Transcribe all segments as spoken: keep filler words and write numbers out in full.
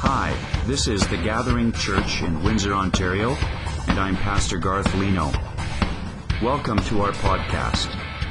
Hi, this is The Gathering Church in Windsor, Ontario, and I'm Pastor Garth Leno. Welcome to our podcast.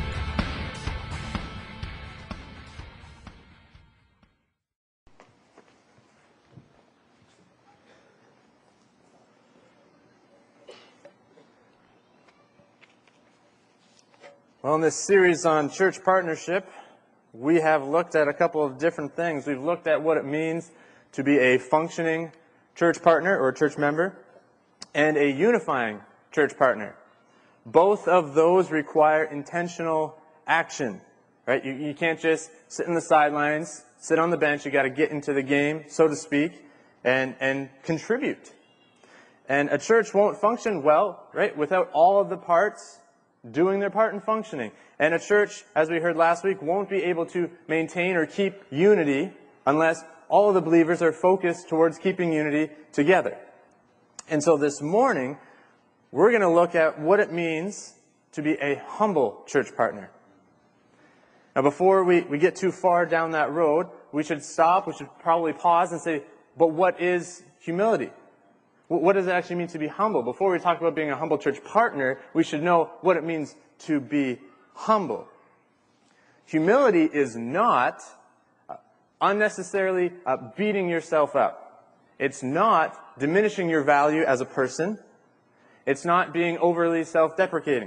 Well, in this series on church partnership, we have looked at a couple of different things. We've looked at what it means to be a functioning church partner or church member and a unifying church partner. Both of those require intentional action, right? You, you can't just sit in the sidelines, sit on the bench. You got to get into the game, so to speak, and, and contribute. And a church won't function well, right, without all of the parts doing their part in functioning. And a church, as we heard last week, won't be able to maintain or keep unity unless all of the believers are focused towards keeping unity together. And so this morning, we're going to look at what it means to be a humble church partner. Now, before we, we get too far down that road, we should stop, we should probably pause and say, but what is humility? What does it actually mean to be humble? Before we talk about being a humble church partner, we should know what it means to be humble. Humility is not unnecessarily uh, beating yourself up. It's not diminishing your value as a person. It's not being overly self-deprecating.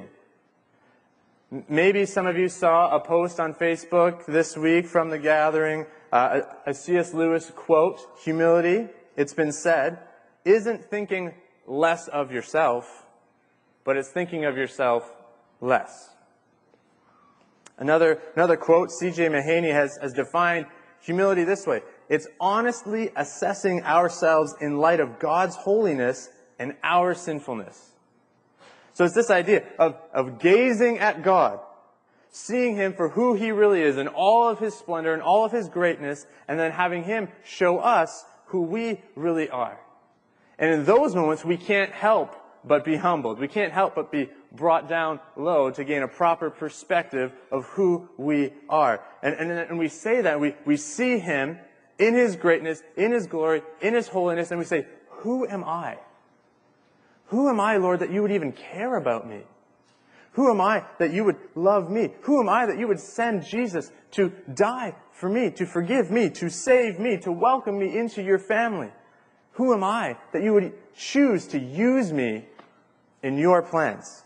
Maybe some of you saw a post on Facebook this week from The Gathering, uh, a, a C S Lewis quote, humility, it's been said, isn't thinking less of yourself, but it's thinking of yourself less. Another, another quote, C J Mahaney has, has defined humility this way. It's honestly assessing ourselves in light of God's holiness and our sinfulness. So it's this idea of, of gazing at God, seeing Him for who He really is in all of His splendor and all of His greatness, and then having Him show us who we really are. And in those moments, we can't help but be humbled. We can't help but be brought down low to gain a proper perspective of who we are. And, and, and we say that, we, we see Him in His greatness, in His glory, in His holiness, and we say, who am I? Who am I, Lord, that you would even care about me? Who am I that you would love me? Who am I that you would send Jesus to die for me, to forgive me, to save me, to welcome me into your family? Who am I that you would choose to use me in your plans?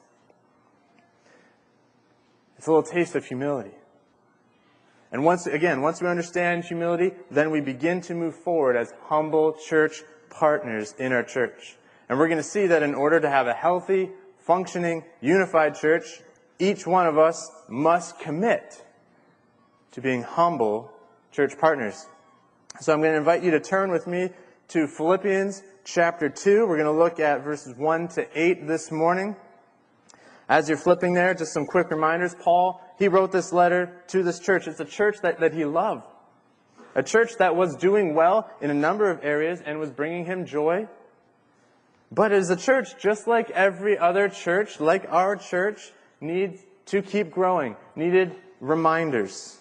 It's a little taste of humility. And once again, once we understand humility, then we begin to move forward as humble church partners in our church. And we're going to see that in order to have a healthy, functioning, unified church, each one of us must commit to being humble church partners. So I'm going to invite you to turn with me to Philippians chapter two. We're going to look at verses one to eight this morning. As you're flipping there, just some quick reminders. Paul, he wrote this letter to this church. It's a church that, that he loved. A church that was doing well in a number of areas and was bringing him joy. But as a church, just like every other church, like our church, needs to keep growing, needed reminders.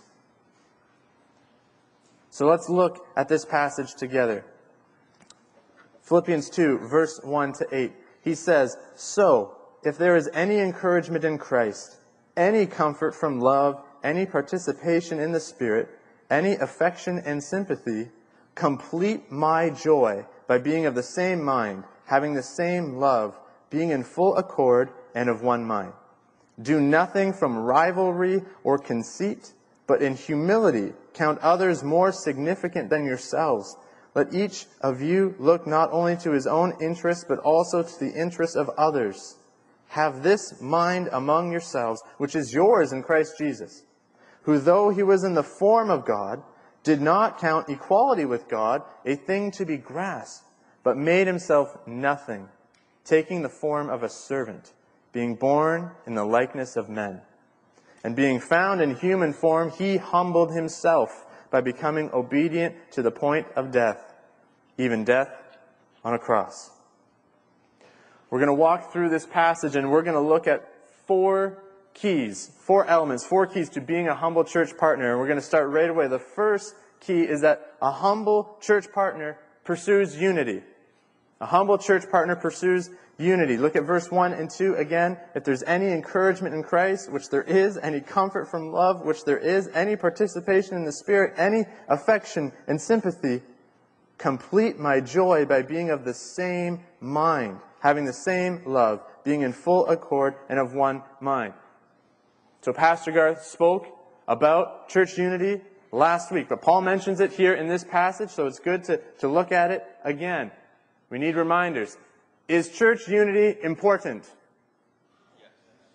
So let's look at this passage together. Philippians two, verse one to eight. He says, "So, if there is any encouragement in Christ, any comfort from love, any participation in the Spirit, any affection and sympathy, complete my joy by being of the same mind, having the same love, being in full accord and of one mind. Do nothing from rivalry or conceit, but in humility count others more significant than yourselves. Let each of you look not only to his own interests, but also to the interests of others. Have this mind among yourselves, which is yours in Christ Jesus, who though he was in the form of God, did not count equality with God a thing to be grasped, but made himself nothing, taking the form of a servant, being born in the likeness of men. And being found in human form, he humbled himself by becoming obedient to the point of death, even death on a cross." We're going to walk through this passage and we're going to look at four keys, four elements, four keys to being a humble church partner. And we're going to start right away. The first key is that a humble church partner pursues unity. A humble church partner pursues unity. Look at verse one and two again. If there's any encouragement in Christ, which there is, any comfort from love, which there is, any participation in the Spirit, any affection and sympathy, complete my joy by being of the same mind, having the same love, being in full accord and of one mind. So Pastor Garth spoke about church unity last week, but Paul mentions it here in this passage, so it's good to, to look at it again. We need reminders. Is church unity important? Yes.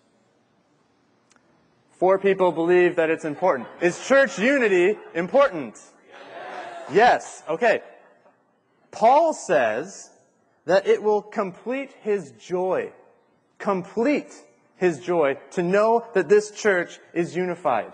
Four people believe that it's important. Is church unity important? Yes. Yes. Okay. Paul says that it will complete his joy. Complete his joy to know that this church is unified.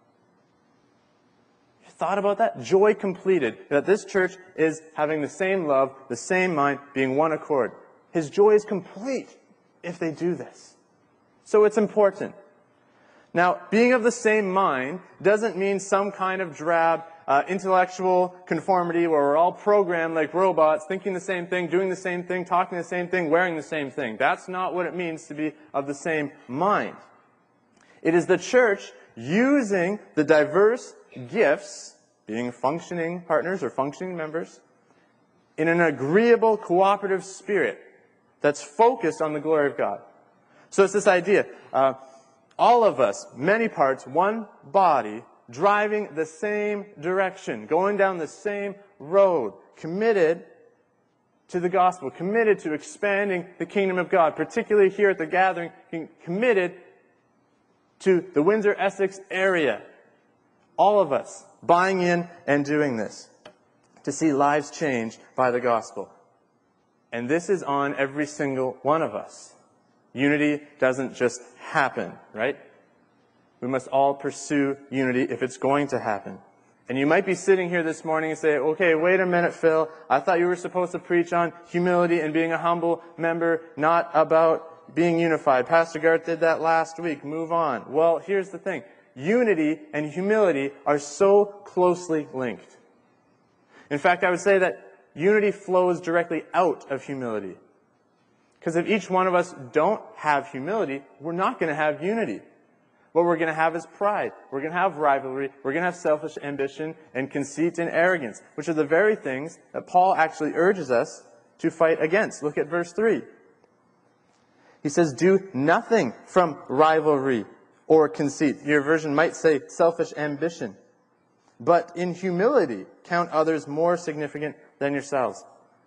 You thought about that? Joy completed. That this church is having the same love, the same mind, being one accord. His joy is complete if they do this. So it's important. Now, being of the same mind doesn't mean some kind of drab uh, intellectual conformity where we're all programmed like robots, thinking the same thing, doing the same thing, talking the same thing, wearing the same thing. That's not what it means to be of the same mind. It is the church using the diverse gifts, being functioning partners or functioning members, in an agreeable, cooperative spirit that's focused on the glory of God. So it's this idea, uh, all of us, many parts, one body, driving the same direction, going down the same road, committed to the gospel, committed to expanding the kingdom of God, particularly here at the gathering, committed to the Windsor-Essex area. All of us buying in and doing this to see lives changed by the gospel. And this is on every single one of us. Unity doesn't just happen, right? We must all pursue unity if it's going to happen. And you might be sitting here this morning and say, okay, wait a minute, Phil. I thought you were supposed to preach on humility and being a humble member, not about being unified. Pastor Garth did that last week. Move on. Well, here's the thing. Unity and humility are so closely linked. In fact, I would say that unity flows directly out of humility. Because if each one of us don't have humility, we're not going to have unity. What we're going to have is pride. We're going to have rivalry. We're going to have selfish ambition and conceit and arrogance, which are the very things that Paul actually urges us to fight against. Look at verse three. He says, do nothing from rivalry or conceit. Your version might say selfish ambition. But in humility, count others more significant than yourselves.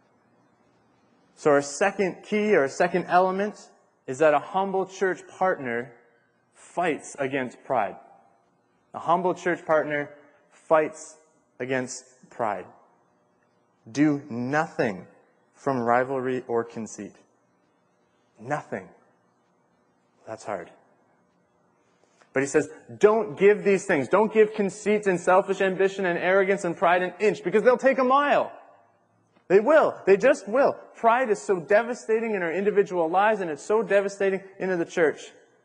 So our second key, or second element, is that a humble church partner fights against pride. A humble church partner fights against pride. Do nothing from rivalry or conceit. Nothing. That's hard. But he says, don't give these things. Don't give conceit and selfish ambition and arrogance and pride an inch, because they'll take a mile. They will. They just will. Pride is so devastating in our individual lives, and it's so devastating into the church.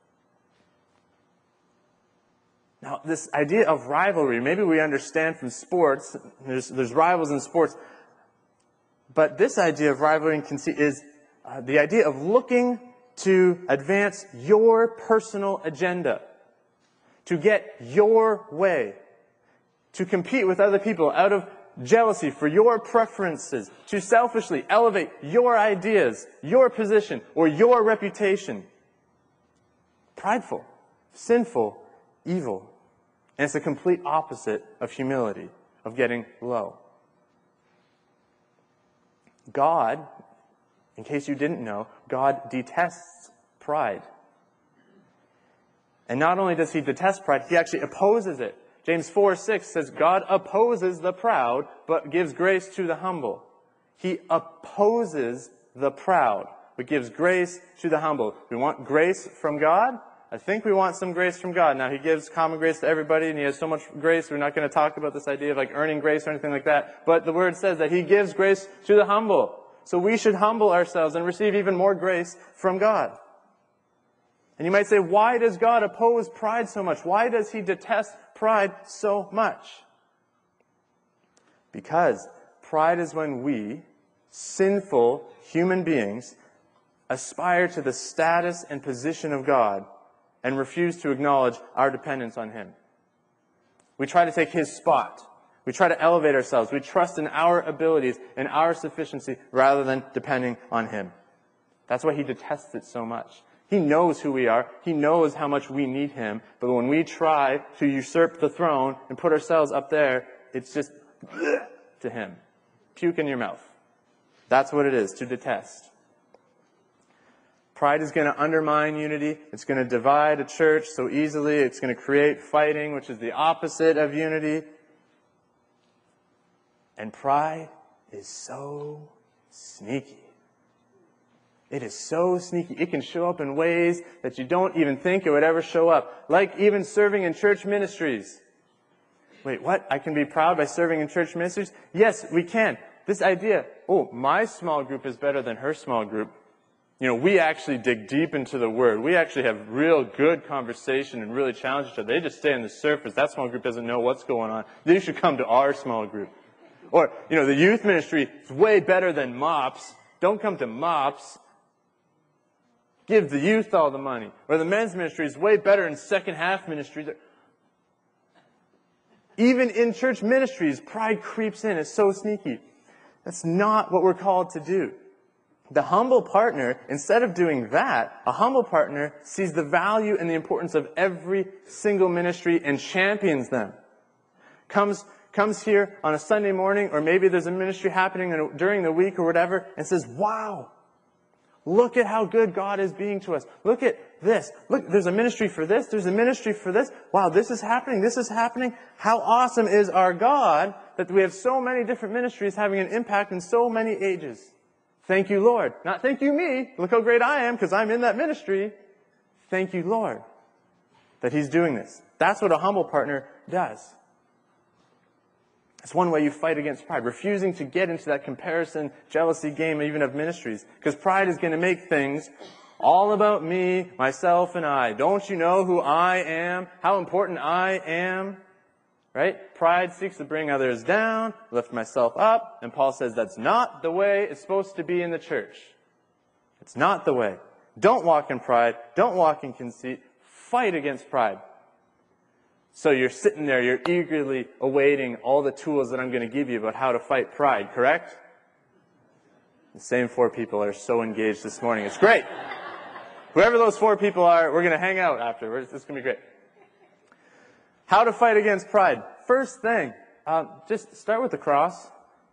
Now, this idea of rivalry, maybe we understand from sports. There's, there's rivals in sports. But this idea of rivalry and conceit is uh, the idea of looking to advance your personal agenda, to get your way, to compete with other people out of jealousy for your preferences, to selfishly elevate your ideas, your position, or your reputation. Prideful, sinful, evil. And it's the complete opposite of humility, of getting low. God, in case you didn't know, God detests pride. And not only does he detest pride, he actually opposes it. James four six says, God opposes the proud, but gives grace to the humble. He opposes the proud, but gives grace to the humble. We want grace from God? I think we want some grace from God. Now, he gives common grace to everybody, and he has so much grace, we're not going to talk about this idea of like earning grace or anything like that. But the word says that he gives grace to the humble. So we should humble ourselves and receive even more grace from God. And you might say, why does God oppose pride so much? Why does he detest pride so much? Because Pride is when we, sinful human beings, aspire to the status and position of God and refuse to acknowledge our dependence on Him. We try to take His spot. We try to elevate ourselves. We trust in our abilities and our sufficiency rather than depending on Him. That's why He detests it so much. He knows who we are. He knows how much we need Him. But when we try to usurp the throne and put ourselves up there, it's just to Him. Puke in your mouth. That's what it is, to detest. Pride is going to undermine unity. It's going to divide a church so easily. It's going to create fighting, which is the opposite of unity. And pride is so sneaky. It is so sneaky. It can show up in ways that you don't even think it would ever show up. Like even serving in church ministries. Wait, what? I can be proud by serving in church ministries? Yes, we can. This idea, oh, my small group is better than her small group. You know, we actually dig deep into the Word. We actually have real good conversation and really challenge each other. They just stay on the surface. That small group doesn't know what's going on. They should come to our small group. Or, you know, the youth ministry is way better than MOPS. Don't come to MOPS. Give the youth all the money. Or the men's ministry is way better than second half ministry. Even in church ministries, pride creeps in. It's so sneaky. That's not what we're called to do. The humble partner, instead of doing that, a humble partner sees the value and the importance of every single ministry and champions them. Comes, comes here on a Sunday morning, or maybe there's a ministry happening during the week or whatever, and says, wow, look at how good God is being to us. Look at this. Look, there's a ministry for this. There's a ministry for this. Wow, this is happening. This is happening. How awesome is our God that we have so many different ministries having an impact in so many ages. Thank you, Lord. Not thank you, me. Look how great I am because I'm in that ministry. Thank you, Lord, that He's doing this. That's what a humble partner does. It's one way you fight against pride, refusing to get into that comparison, jealousy game even of ministries. Because pride is going to make things all about me, myself, and I. Don't you know who I am? How important I am? Right? Pride seeks to bring others down, lift myself up. And Paul says that's not the way it's supposed to be in the church. It's not the way. Don't walk in pride. Don't walk in conceit. Fight against pride. So you're sitting there, you're eagerly awaiting all the tools that I'm going to give you about how to fight pride, correct? The same four people are so engaged this morning. It's great. Whoever those four people are, we're going to hang out afterwards. It's going to be great. How to fight against pride. First thing, uh, just start with the cross.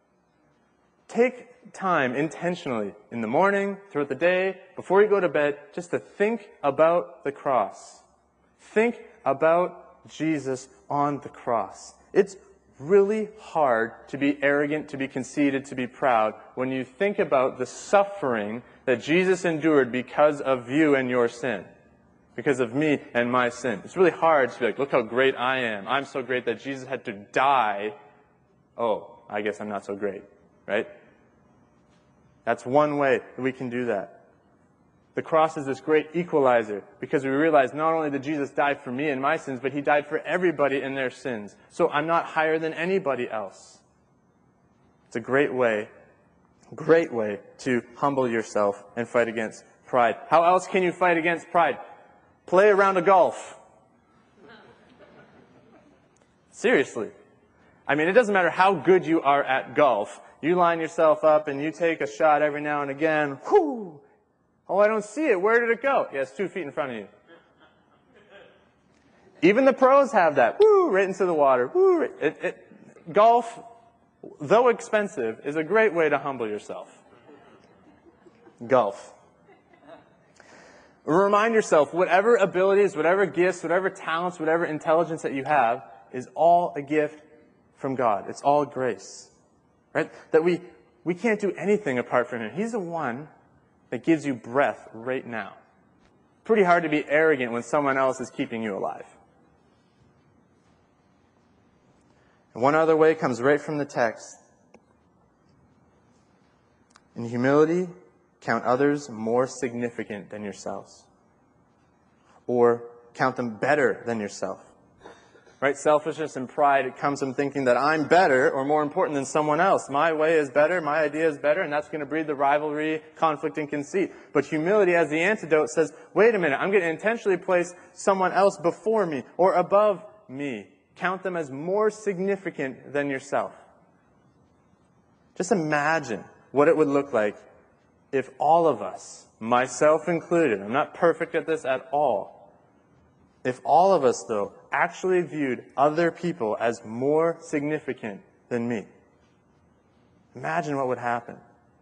Take time intentionally in the morning, throughout the day, before you go to bed, just to think about the cross. Think about Jesus on the cross. It's really hard to be arrogant, to be conceited, to be proud when you think about the suffering that Jesus endured because of you and your sin. Because of me and my sin. It's really hard to be like, look how great I am. I'm so great that Jesus had to die. Oh, I guess I'm not so great. Right? That's one way that we can do that. The cross is this great equalizer because we realize not only did Jesus die for me and my sins, but He died for everybody in their sins. So I'm not higher than anybody else. It's a great way, great way to humble yourself and fight against pride. How else can you fight against pride? Play a round of golf. Seriously. I mean, it doesn't matter how good you are at golf. You line yourself up and you take a shot every now and again. Whoo! Oh, I don't see it. Where did it go? Yeah, it's two feet in front of you. Even the pros have that. Woo! Right into the water. Woo! It, it, golf, though expensive, is a great way to humble yourself. Golf. Remind yourself, whatever abilities, whatever gifts, whatever talents, whatever intelligence that you have is all a gift from God. It's all grace. Right? That we, we can't do anything apart from Him. He's the one that gives you breath right now. Pretty hard to be arrogant when someone else is keeping you alive. And one other way comes right from the text. In humility, count others more significant than yourselves. Or count them better than yourself. Right? Selfishness and pride, it comes from thinking that I'm better or more important than someone else. My way is better, my idea is better, and that's going to breed the rivalry, conflict, and conceit. But humility as the antidote says, wait a minute, I'm going to intentionally place someone else before me or above me. Count them as more significant than yourself. Just imagine what it would look like if all of us, myself included, I'm not perfect at this at all, if all of us, though, actually viewed other people as more significant than me. Imagine what would happen.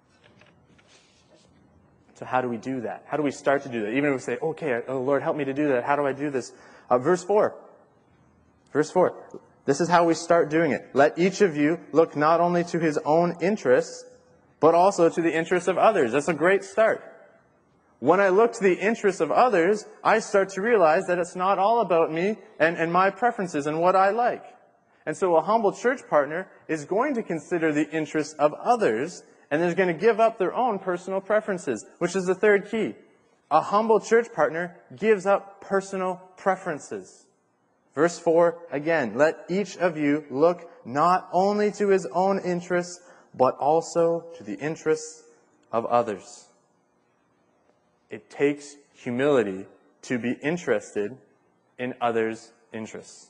So how do we do that? How do we start to do that? Even if we say, okay, oh, Lord, help me to do that. How do I do this? Uh, verse four. Verse four. This is how we start doing it. Let each of you look not only to his own interests, but also to the interests of others. That's a great start. When I look to the interests of others, I start to realize that it's not all about me and, and my preferences and what I like. And so a humble church partner is going to consider the interests of others and is going to give up their own personal preferences, which is the third key. A humble church partner gives up personal preferences. Verse four, again, let each of you look not only to his own interests, but also to the interests of others. It takes humility to be interested in others' interests.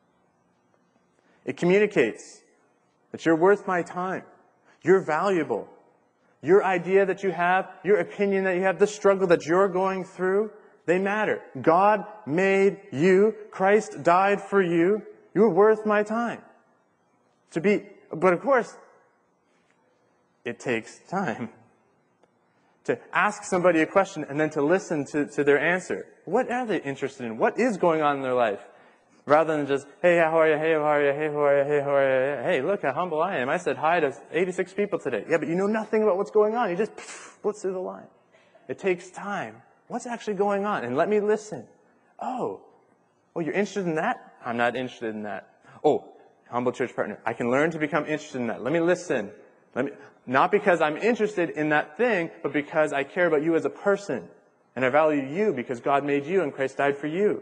It communicates that you're worth my time. You're valuable. Your idea that you have, your opinion that you have, the struggle that you're going through, they matter. God made you. Christ died for you. You're worth my time. To be, but of course, it takes time. To ask somebody a question and then to listen to, to their answer. What are they interested in? What is going on in their life? Rather than just, hey, how are you? Hey, how are you? Hey, how are you? Hey, how are you? Hey, look how humble I am. I said hi to eighty-six people today. Yeah, but you know nothing about what's going on. You just blitz through the line. It takes time. What's actually going on? And let me listen. Oh, oh, you're interested in that? I'm not interested in that. Oh, humble church partner, I can learn to become interested in that. Let me listen. Let me, not because I'm interested in that thing, but because I care about you as a person. And I value you because God made you and Christ died for you.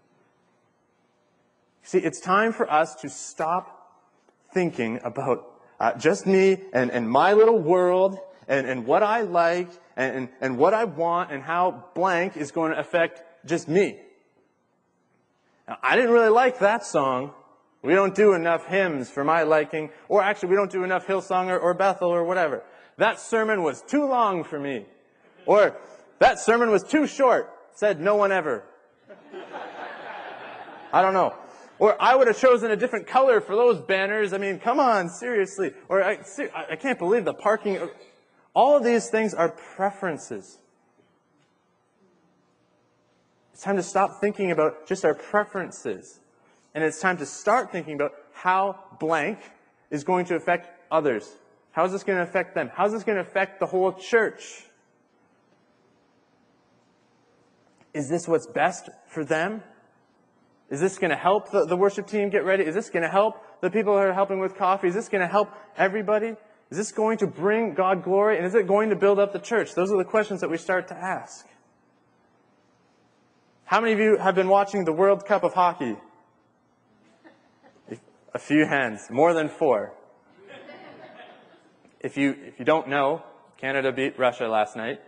See, it's time for us to stop thinking about uh, just me and, and my little world and, and what I like and, and, and what I want and how blank is going to affect just me. Now, I didn't really like that song. We don't do enough hymns for my liking, or actually we don't do enough Hillsong or, or Bethel or whatever. That sermon was too long for me. Or that sermon was too short, said no one ever. I don't know. Or I would have chosen a different color for those banners. I mean, come on, seriously. Or I, I can't believe the parking. All of these things are preferences. It's time to stop thinking about just our preferences. And it's time to start thinking about how blank is going to affect others. How is this going to affect them? How is this going to affect the whole church? Is this what's best for them? Is this going to help the, the worship team get ready? Is this going to help the people who are helping with coffee? Is this going to help everybody? Is this going to bring God glory? And is it going to build up the church? Those are the questions that we start to ask. How many of you have been watching the World Cup of Hockey? A few hands. More than four. If you, if you don't know, Canada beat Russia last night.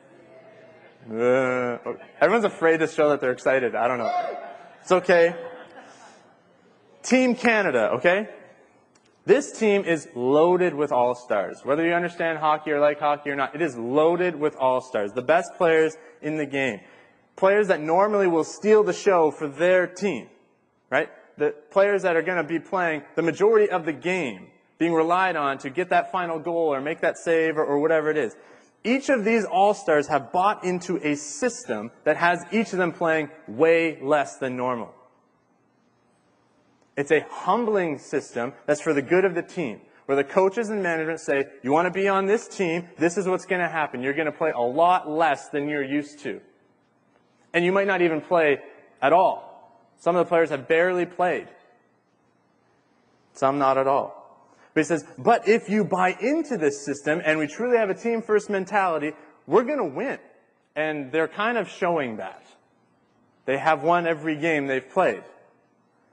Uh, everyone's afraid to show that they're excited. I don't know. It's okay. Team Canada, okay? This team is loaded with all-stars. Whether you understand hockey or like hockey or not, it is loaded with all-stars. The best players in the game. Players that normally will steal the show for their team, right? The players that are going to be playing the majority of the game, being relied on to get that final goal or make that save or, or whatever it is. Each of these all-stars have bought into a system that has each of them playing way less than normal. It's a humbling system that's for the good of the team, where the coaches and management say, you want to be on this team, this is what's going to happen. You're going to play a lot less than you're used to. And you might not even play at all. Some of the players have barely played. Some not at all. But he says, but if you buy into this system and we truly have a team-first mentality, we're going to win. And they're kind of showing that. They have won every game they've played.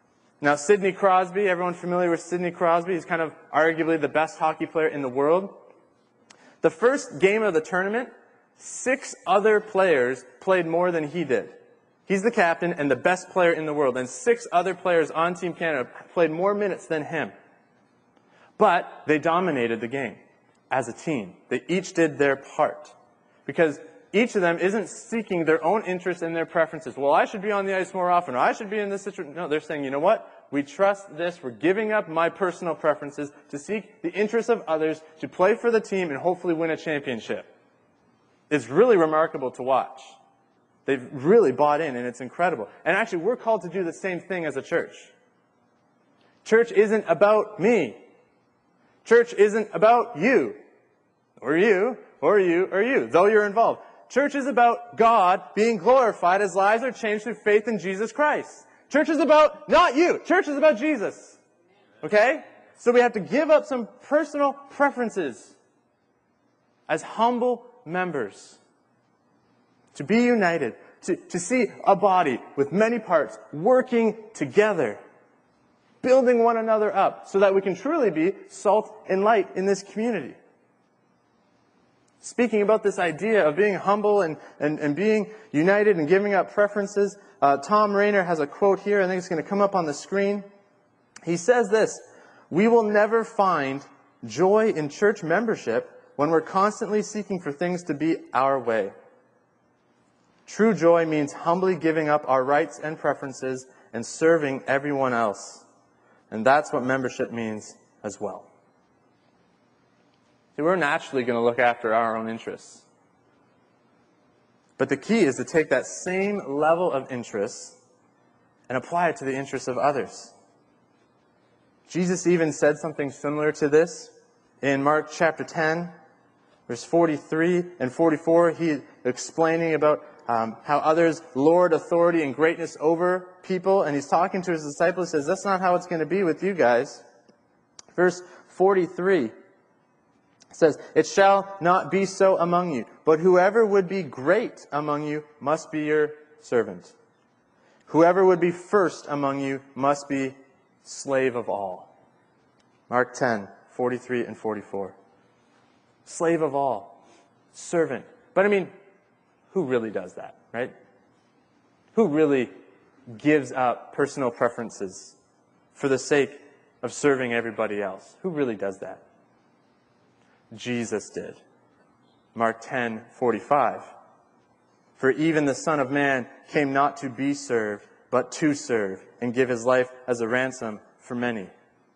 Now, Sidney Crosby, everyone familiar with Sidney Crosby? He's kind of arguably the best hockey player in the world. The first game of the tournament, six other players played more than he did. He's the captain and the best player in the world, and six other players on Team Canada played more minutes than him. But they dominated the game as a team. They each did their part. Because each of them isn't seeking their own interests and their preferences. Well, I should be on the ice more often, or I should be in this situation. No, they're saying, you know what? We trust this. We're giving up my personal preferences to seek the interests of others, to play for the team, and hopefully win a championship. It's really remarkable to watch. They've really bought in, and it's incredible. And actually, we're called to do the same thing as a church. Church isn't about me. Church isn't about you, or you, or you, or you, though you're involved. Church is about God being glorified as lives are changed through faith in Jesus Christ. Church is about not you. Church is about Jesus. Okay? So we have to give up some personal preferences as humble members to be united, to, to see a body with many parts working together, building one another up so that we can truly be salt and light in this community. Speaking about this idea of being humble and, and, and being united and giving up preferences, uh, Tom Rainer has a quote here. I think it's going to come up on the screen. He says this: "We will never find joy in church membership when we're constantly seeking for things to be our way. True joy means humbly giving up our rights and preferences and serving everyone else. And that's what membership means as well." See, we're naturally going to look after our own interests. But the key is to take that same level of interest and apply it to the interests of others. Jesus even said something similar to this in Mark chapter ten, verse forty-three and forty-four. He explaining about um, how others lord authority and greatness over people. And he's talking to his disciples. He says, that's not how it's going to be with you guys. Verse forty-three. It says, "It shall not be so among you, but whoever would be great among you must be your servant. Whoever would be first among you must be slave of all." Mark ten, forty-three and forty-four. Slave of all. Servant. But I mean, who really does that, right? Who really gives up personal preferences for the sake of serving everybody else? Who really does that? Jesus did. Mark ten, forty-five. "For even the Son of Man came not to be served, but to serve, and give his life as a ransom for many."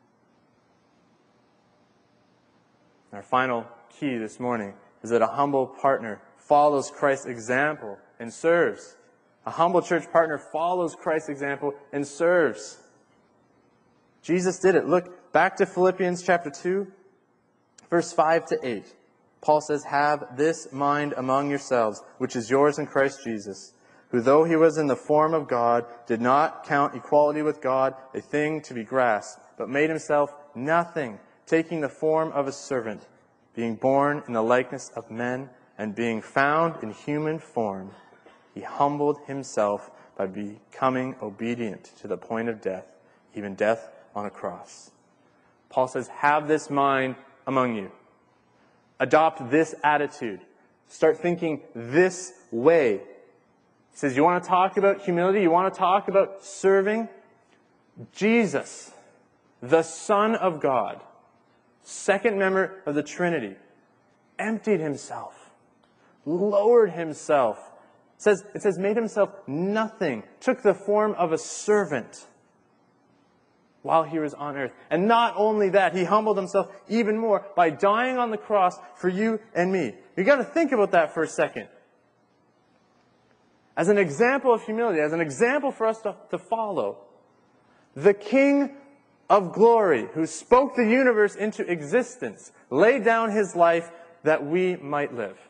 Our final key this morning is that a humble partner follows Christ's example and serves. A humble church partner follows Christ's example and serves. Jesus did it. Look back to Philippians chapter two. Verse five to eight, Paul says, "Have this mind among yourselves, which is yours in Christ Jesus, who though he was in the form of God, did not count equality with God a thing to be grasped, but made himself nothing, taking the form of a servant, being born in the likeness of men, and being found in human form, he humbled himself by becoming obedient to the point of death, even death on a cross." Paul says, have this mind among you. Adopt this attitude. Start thinking this way. He says, you want to talk about humility? You want to talk about serving? Jesus, the Son of God, second member of the Trinity, emptied himself, lowered himself. It says, it says, made himself nothing, took the form of a servant while he was on earth. And not only that, he humbled himself even more by dying on the cross for you and me. You've got to think about that for a second. As an example of humility, as an example for us to, to follow, the King of glory, who spoke the universe into existence, laid down his life that we might live.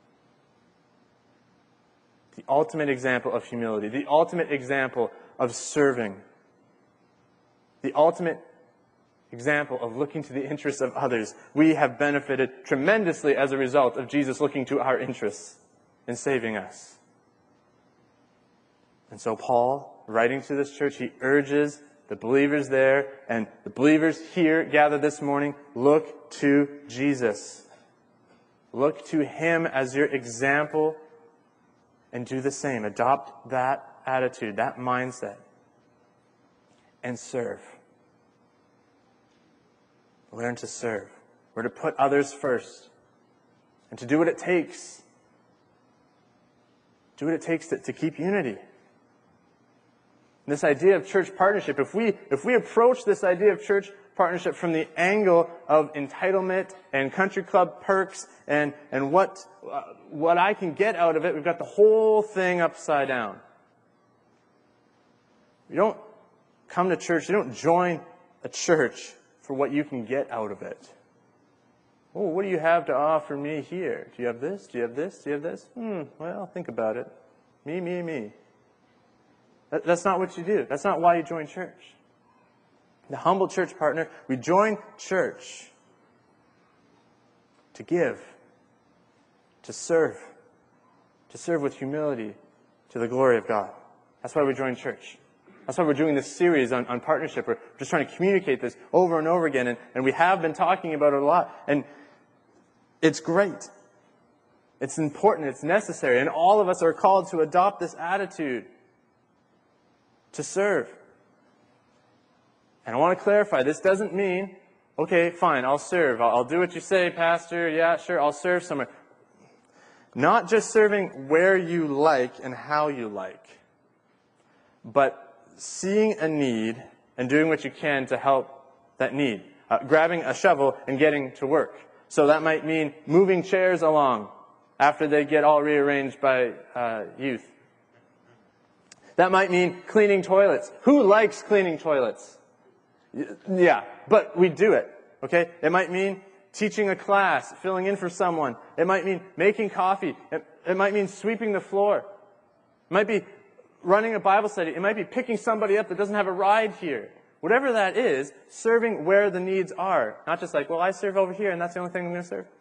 The ultimate example of humility, the ultimate example of serving, the ultimate example of looking to the interests of others. We have benefited tremendously as a result of Jesus looking to our interests and saving us. And so Paul, writing to this church, he urges the believers there and the believers here gathered this morning, look to Jesus. Look to Him as your example and do the same. Adopt that attitude, that mindset, and serve. Learn to serve. We're to put others first and to do what it takes. Do what it takes to, to keep unity. This idea of church partnership, if we if we approach this idea of church partnership from the angle of entitlement and country club perks and and what uh, what I can get out of it, we've got the whole thing upside down. You don't come to church, you don't join a church for what you can get out of it. Oh, what do you have to offer me here? Do you have this? Do you have this? Do you have this? Hmm, well, think about it. Me, me, me. That, that's not what you do. That's not why you join church. The humble church partner, we join church to give, to serve, to serve with humility to the glory of God. That's why we join church. That's why we're doing this series on, on partnership. We're just trying to communicate this over and over again, and, and we have been talking about it a lot. And it's great. It's important. It's necessary. And all of us are called to adopt this attitude, to serve. And I want to clarify, this doesn't mean, okay, fine, I'll serve. I'll, I'll do what you say, Pastor. Yeah, sure, I'll serve somewhere. Not just serving where you like and how you like, but seeing a need and doing what you can to help that need. Uh, grabbing a shovel and getting to work. So that might mean moving chairs along after they get all rearranged by uh, youth. That might mean cleaning toilets. Who likes cleaning toilets? Yeah, but we do it, okay? It might mean teaching a class, filling in for someone. It might mean making coffee. It, it might mean sweeping the floor. It might be running a Bible study. It might be picking somebody up that doesn't have a ride here. Whatever that is, serving where the needs are. Not just like, well, I serve over here and that's the only thing I'm going to serve.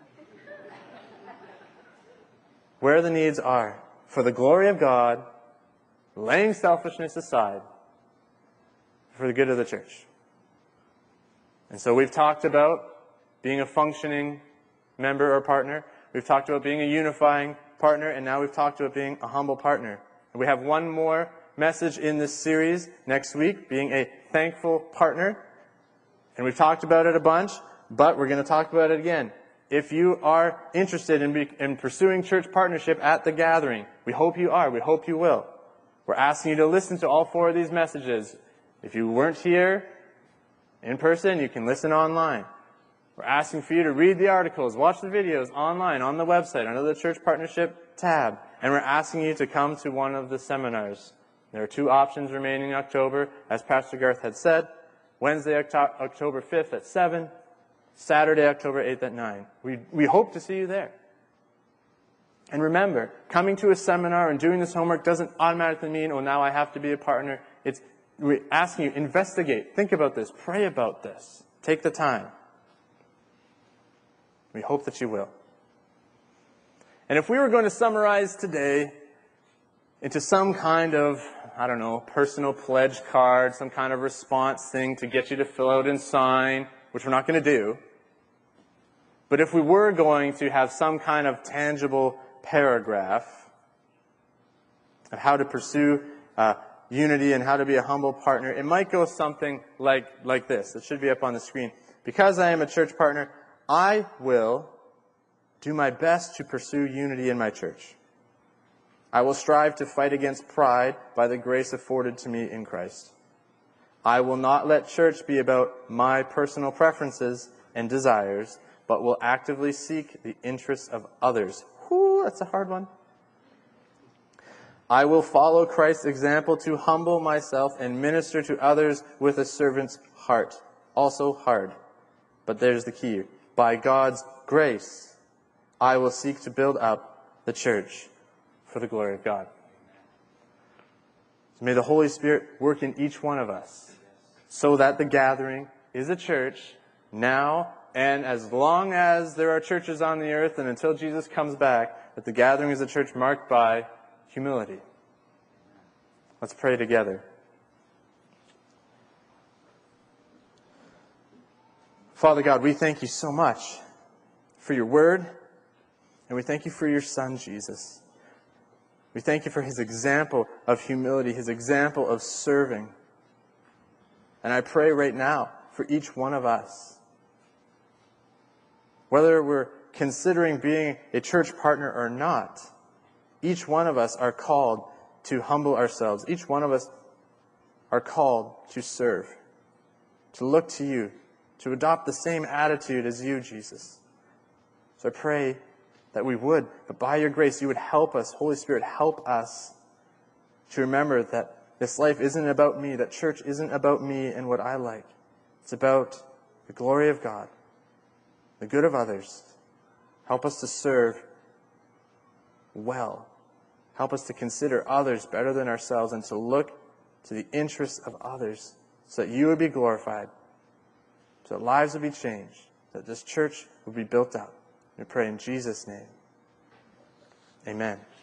Where the needs are. For the glory of God, laying selfishness aside, for the good of the church. And so we've talked about being a functioning member or partner. We've talked about being a unifying partner, and now we've talked about being a humble partner. And we have one more message in this series next week, being a thankful partner. And we've talked about it a bunch, but we're going to talk about it again. If you are interested in, be, in pursuing church partnership at the gathering, we hope you are. We hope you will. We're asking you to listen to all four of these messages. If you weren't here in person, you can listen online. We're asking for you to read the articles, watch the videos online, on the website, under the church partnership tab. And we're asking you to come to one of the seminars. There are two options remaining in October, as Pastor Garth had said. Wednesday, October fifth at seven. Saturday, October eighth at nine. We, we hope to see you there. And remember, coming to a seminar and doing this homework doesn't automatically mean, oh, now I have to be a partner. It's we're asking you, investigate, think about this, pray about this. Take the time. We hope that you will. And if we were going to summarize today into some kind of, I don't know, personal pledge card, some kind of response thing to get you to fill out and sign, which we're not going to do, but if we were going to have some kind of tangible paragraph of how to pursue uh, unity and how to be a humble partner, it might go something like, like this. It should be up on the screen. Because I am a church partner, I will do my best to pursue unity in my church. I will strive to fight against pride by the grace afforded to me in Christ. I will not let church be about my personal preferences and desires, but will actively seek the interests of others. Whew, that's a hard one. I will follow Christ's example to humble myself and minister to others with a servant's heart. Also hard. But there's the key. By God's grace, I will seek to build up the church for the glory of God. So may the Holy Spirit work in each one of us so that the gathering is a church now and as long as there are churches on the earth and until Jesus comes back, that the gathering is a church marked by humility. Let's pray together. Father God, we thank you so much for your word, and we thank you for your Son, Jesus. We thank you for his example of humility, his example of serving. And I pray right now for each one of us, whether we're considering being a church partner or not, each one of us are called to humble ourselves. Each one of us are called to serve, to look to you, to adopt the same attitude as you, Jesus. So I pray that we would, but by your grace, you would help us. Holy Spirit, help us to remember that this life isn't about me, that church isn't about me and what I like. It's about the glory of God, the good of others. Help us to serve well. Help us to consider others better than ourselves and to look to the interests of others so that you would be glorified, so that lives would be changed, that this church would be built up. We pray in Jesus' name. Amen.